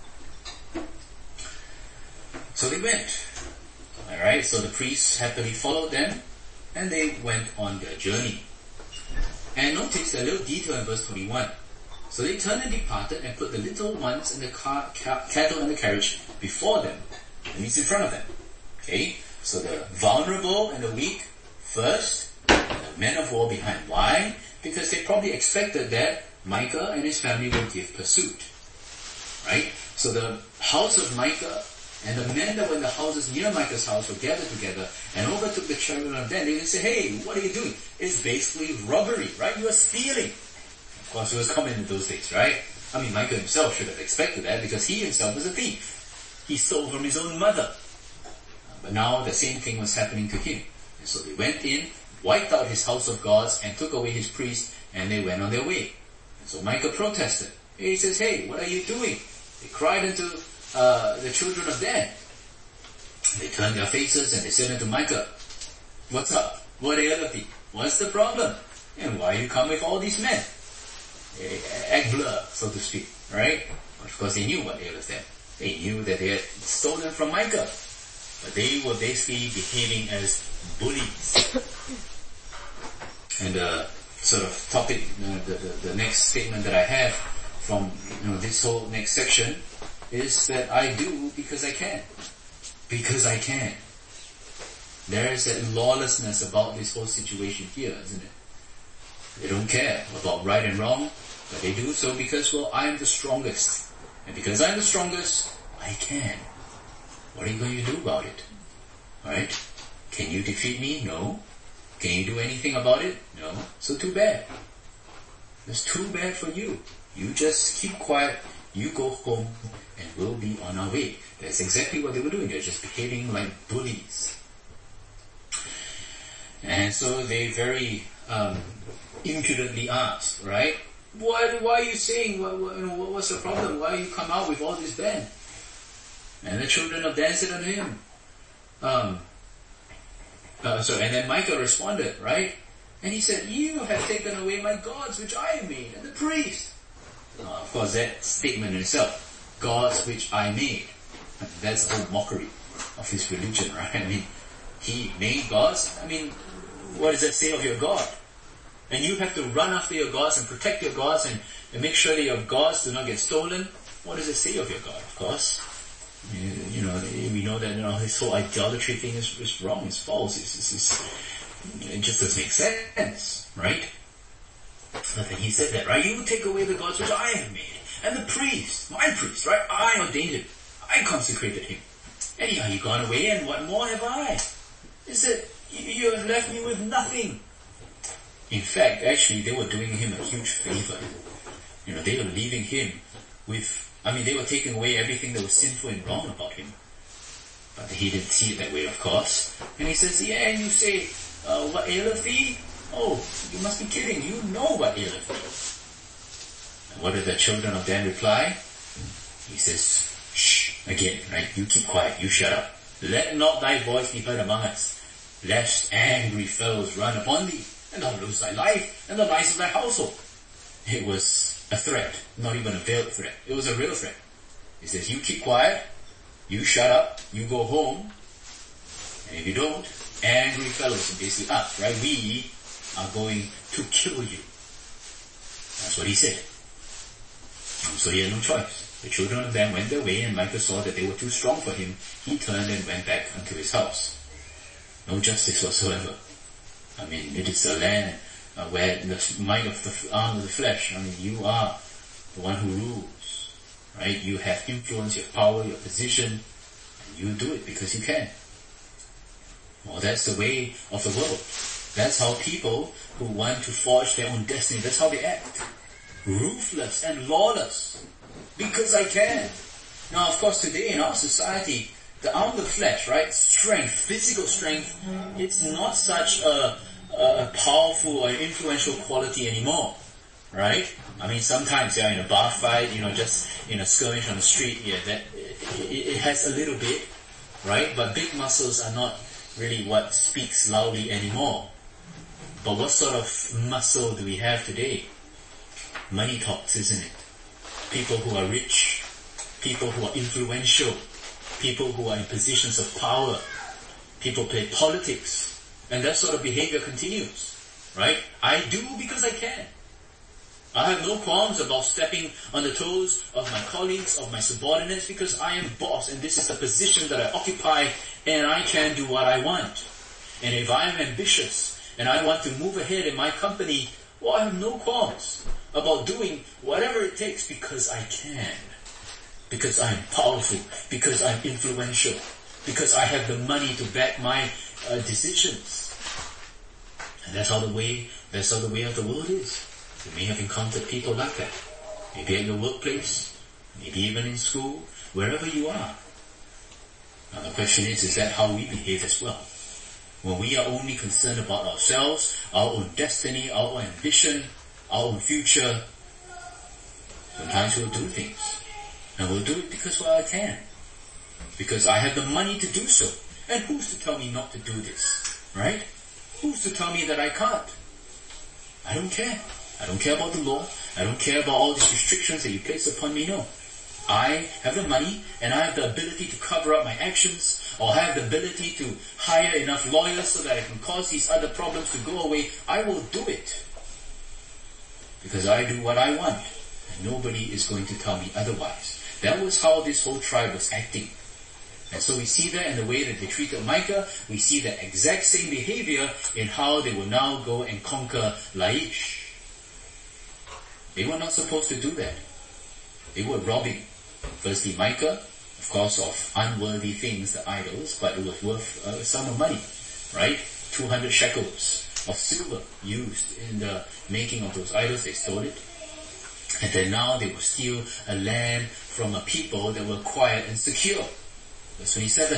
So they went. Alright, so the priests happily followed them, and they went on their journey. And notice a little detail in verse 21. So they turned and departed and put the little ones and the cattle and the carriage before them. That means in front of them. Okay, so the vulnerable and the weak first, the men of war behind. Why? Because they probably expected that Micah and his family will give pursuit. Right? So the house of Micah and the men that were in the houses near Micah's house were gathered together and overtook the children of Dan. They would say, hey, what are you doing? It's basically robbery, right? You are stealing. Of course, it was common in those days, right? I mean, Micah himself should have expected that because he himself was a thief. He stole from his own mother. But now the same thing was happening to him. And so they went in, wiped out his house of gods, and took away his priests, and they went on their way. And so Micah protested. He says, hey, what are you doing? They cried unto the children of Dan. They turned their faces and they said unto Micah, what's up? What aileth thee? What's the problem? And why you come with all these men? Act blur, so to speak, right? Of course they knew what aileth them. They knew that they had stolen from Micah. But they were basically behaving as bullies. And the sort of topic, the next statement that I have from this whole next section is that I do because I can. Because I can. There is that lawlessness about this whole situation here, isn't it? They don't care about right and wrong, but they do so because, well, I'm the strongest. And because I'm the strongest, I can. What are you going to do about it? Alright? Can you defeat me? No. Can you do anything about it? No. So too bad. It's too bad for you. You just keep quiet, you go home, and we'll be on our way. That's exactly what they were doing. They're just behaving like bullies. And so they very impudently asked, right? Why are you saying, what's the problem? Why you come out with all this band? And the children of Dan said unto him, and then Micah responded, right? And he said, you have taken away my gods which I made, and the priest. Of course, that statement in itself, gods which I made, that's the whole mockery of his religion, right? I mean, he made gods. I mean, what does that say of your God? And you have to run after your gods and protect your gods and make sure that your gods do not get stolen. What does it say of your God? Of course, we know that his whole idolatry thing is wrong, it's false, it just doesn't make sense, right? But then he said that, right? You will take away the gods which I have made, and the priest, my priest, right? I ordained him, I consecrated him. Anyhow, he gone away, and what more have I? He said, you have left me with nothing. In fact, actually, they were doing him a huge favor. They were leaving him with, they were taking away everything that was sinful and wrong about him. But he didn't see it that way, of course. And he says, yeah, and you say, what aileth thee? Oh, you must be kidding. You know what aileth thee. And what did the children of Dan reply? He says, shh, again, right? You keep quiet, you shut up. Let not thy voice be heard among us, lest angry fellows run upon thee, and thou lose thy life, and the lives of thy household. It was a threat, not even a veiled threat. It was a real threat. He says, you keep quiet, you shut up, you go home, and if you don't, angry fellows, and basically us, right? We are going to kill you. That's what he said. And so he had no choice. The children of Dan went their way, and Micah saw that they were too strong for him. He turned and went back unto his house. No justice whatsoever. It is a land where the might of the arm of the flesh, you are the one who rules, right? You have influence, you have power, your position, and you do it because you can. Well, that's the way of the world. That's how people who want to forge their own destiny, that's how they act. Ruthless and lawless. Because I can. Now, of course, today in our society, the arm of the flesh, right? Strength, physical strength, it's not such a powerful or influential quality anymore, right? Sometimes, in a bar fight, just in a skirmish on the street, that it has a little bit, right? But big muscles are not really what speaks loudly anymore. But what sort of muscle do we have today? Money talks, isn't it? People who are rich, people who are influential, people who are in positions of power, people play politics, and that sort of behavior continues, right? I do because I can. I have no qualms about stepping on the toes of my colleagues, of my subordinates, because I am boss, and this is the position that I occupy, and I can do what I want. And if I am ambitious, and I want to move ahead in my company, well, I have no qualms about doing whatever it takes because I can. Because I'm powerful, because I'm influential, because I have the money to back my decisions. And that's how the way of the world is. You may have encountered people like that. Maybe at your workplace, maybe even in school, wherever you are. Now the question is that how we behave as well? When we are only concerned about ourselves, our own destiny, our own ambition, our own future, sometimes we'll do things. And we'll do it because, well, I can. Because I have the money to do so. And who's to tell me not to do this? Right? Who's to tell me that I can't? I don't care. I don't care about the law. I don't care about all these restrictions that you place upon me. No. I have the money and I have the ability to cover up my actions, or I have the ability to hire enough lawyers so that I can cause these other problems to go away. I will do it. Because I do what I want. And nobody is going to tell me otherwise. That was how this whole tribe was acting. And so we see that in the way that they treated Micah. We see that exact same behavior in how they will now go and conquer Laish. They were not supposed to do that. They were robbing, firstly Micah, of course, of unworthy things, the idols, but it was worth a sum of money, right? 200 shekels of silver used in the making of those idols. They stole it. And then now they will steal a land from a people that were quiet and secure. Verse 27.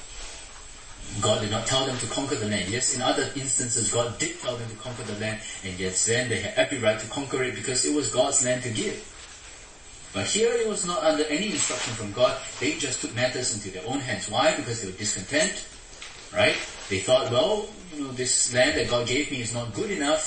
God did not tell them to conquer the land. Yes, in other instances, God did tell them to conquer the land, and yes, then they had every right to conquer it because it was God's land to give. But here it was not under any instruction from God. They just took matters into their own hands. Why? Because they were discontent, right? They thought, well, this land that God gave me is not good enough,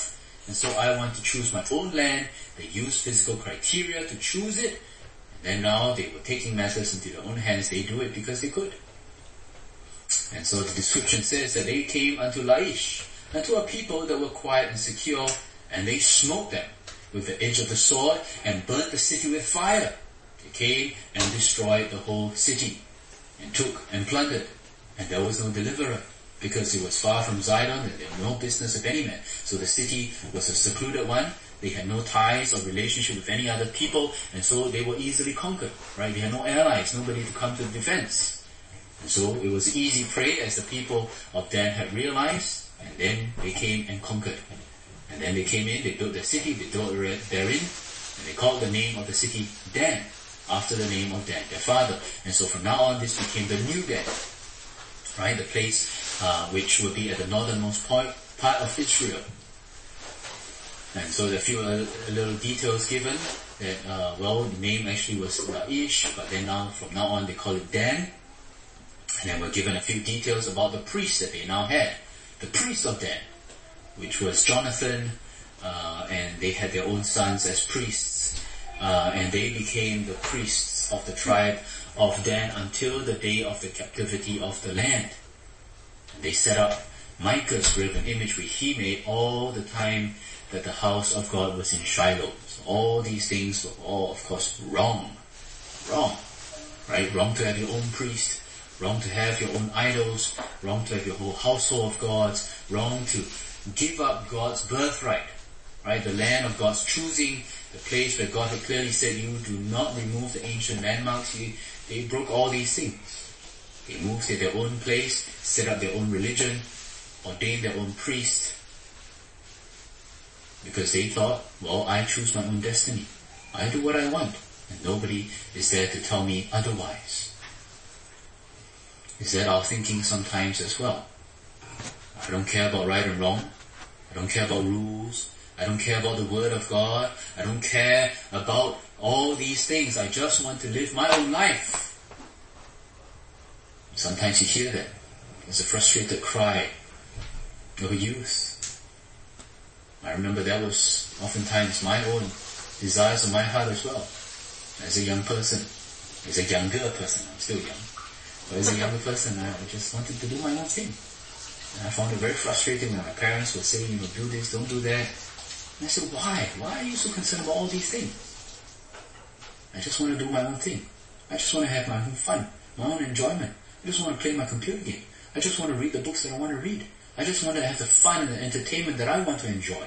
and so I want to choose my own land. They used physical criteria to choose it, and then now they were taking matters into their own hands. They do it because they could. And so the description says that they came unto Laish, unto a people that were quiet and secure, and they smote them with the edge of the sword and burnt the city with fire. They came and destroyed the whole city, and took and plundered, and there was no deliverer, because it was far from Zidon, and there was no business of any man. So the city was a secluded one. They had no ties or relationship with any other people, and so they were easily conquered, right? They had no allies, nobody to come to the defense. And so it was easy prey, as the people of Dan had realized, and then they came and conquered. And then they came in, they built their city, they dwelt therein, and they called the name of the city Dan, after the name of Dan, their father. And so from now on, this became the new Dan, right? The place which would be at the northernmost part of Israel. And so there are a few little details given that, the name actually was Laish, but then from now on they call it Dan. And then we're given a few details about the priest that they now had. The priest of Dan, which was Jonathan, and they had their own sons as priests, and they became the priests of the tribe of Dan until the day of the captivity of the land. And they set up Micah's graven image which he made all the time that the house of God was in Shiloh. So all these things were all, of course, wrong, right? Wrong to have your own priest, wrong to have your own idols, wrong to have your whole household of gods, wrong to give up God's birthright, right? The land of God's choosing, the place where God had clearly said, you do not remove the ancient landmarks. They broke all these things. They moved to their own place, set up their own religion, ordained their own priest, because they thought, well, I choose my own destiny. I do what I want, and nobody is there to tell me otherwise. Is that our thinking sometimes as well? I don't care about right and wrong. I don't care about rules. I don't care about the word of God. I don't care about all these things. I just want to live my own life. Sometimes you hear that. There's a frustrated cry of a youth. I remember that was oftentimes my own desires of my heart as well. As a young person, as a younger person, I'm still young. But as a younger person, I just wanted to do my own thing. And I found it very frustrating when my parents would say, do this, don't do that. And I said, why? Why are you so concerned about all these things? I just want to do my own thing. I just want to have my own fun, my own enjoyment. I just want to play my computer game. I just want to read the books that I want to read. I just want to have the fun and the entertainment that I want to enjoy.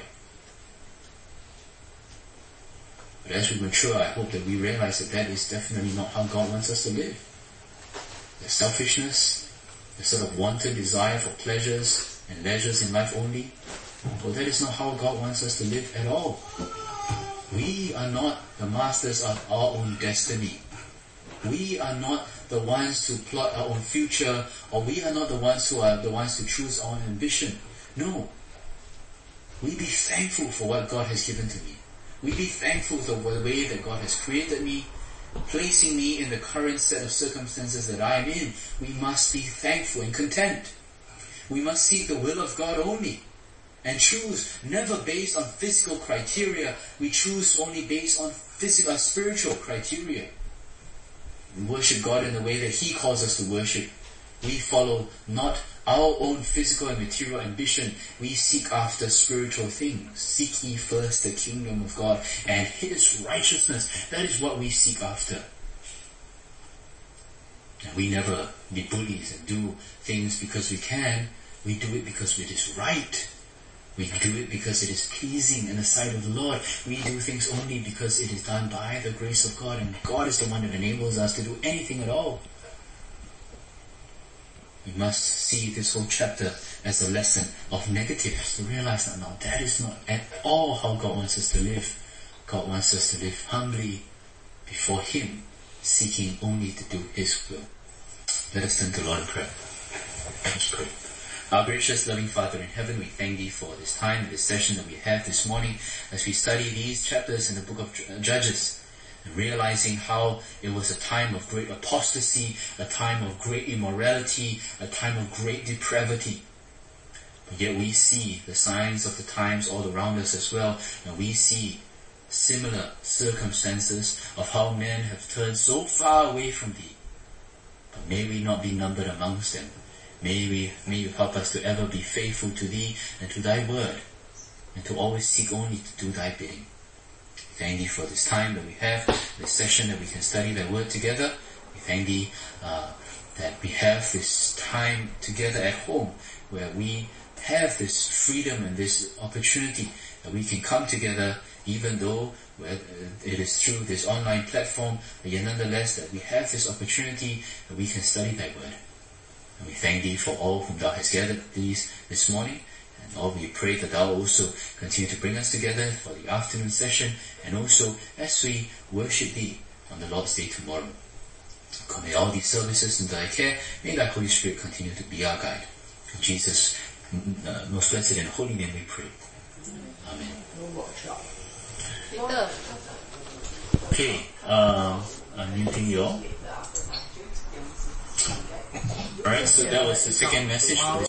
But as we mature, I hope that we realize that that is definitely not how God wants us to live. The selfishness, the sort of wanted desire for pleasures and leisures in life only, well, that is not how God wants us to live at all. We are not the masters of our own destiny. We are not the ones to plot our own future, or we are not the ones who are the ones to choose our own ambition. No. We be thankful for what God has given to me. We be thankful for the way that God has created me, placing me in the current set of circumstances that I am in. We must be thankful and content. We must seek the will of God only, and choose never based on physical criteria. We choose only based on spiritual criteria. We worship God in the way that He calls us to worship. We follow not our own physical and material ambition. We seek after spiritual things. Seek ye first the kingdom of God and His righteousness. That is what we seek after. And we never be bullies and do things because we can. We do it because it is right. We do it because it is pleasing in the sight of the Lord. We do things only because it is done by the grace of God, and God is the one that enables us to do anything at all. We must see this whole chapter as a lesson of negatives, to realize that now that is not at all how God wants us to live. God wants us to live humbly before Him, seeking only to do His will. Let us turn to the Lord in prayer. Let's pray. Our gracious, loving Father in heaven, we thank Thee for this time, this session that we have this morning as we study these chapters in the book of Judges, and realizing how it was a time of great apostasy, a time of great immorality, a time of great depravity. But yet we see the signs of the times all around us as well, and we see similar circumstances of how men have turned so far away from Thee. But may we not be numbered amongst them. May you help us to ever be faithful to Thee and to Thy word, and to always seek only to do Thy bidding. Thank Thee for this time that we have, this session that we can study Thy word together. We thank Thee that we have this time together at home where we have this freedom and this opportunity that we can come together, even though it is through this online platform, but yet nonetheless that we have this opportunity that we can study Thy word. And we thank Thee for all whom Thou hast gathered this morning. And Lord, we pray that Thou also continue to bring us together for the afternoon session, and also as we worship Thee on the Lord's Day tomorrow. Commit all these services into Thy care. May Thy Holy Spirit continue to be our guide. In Jesus' most blessed and holy name we pray. Amen. Okay, I'm muting you all. Alright, so that was the second message.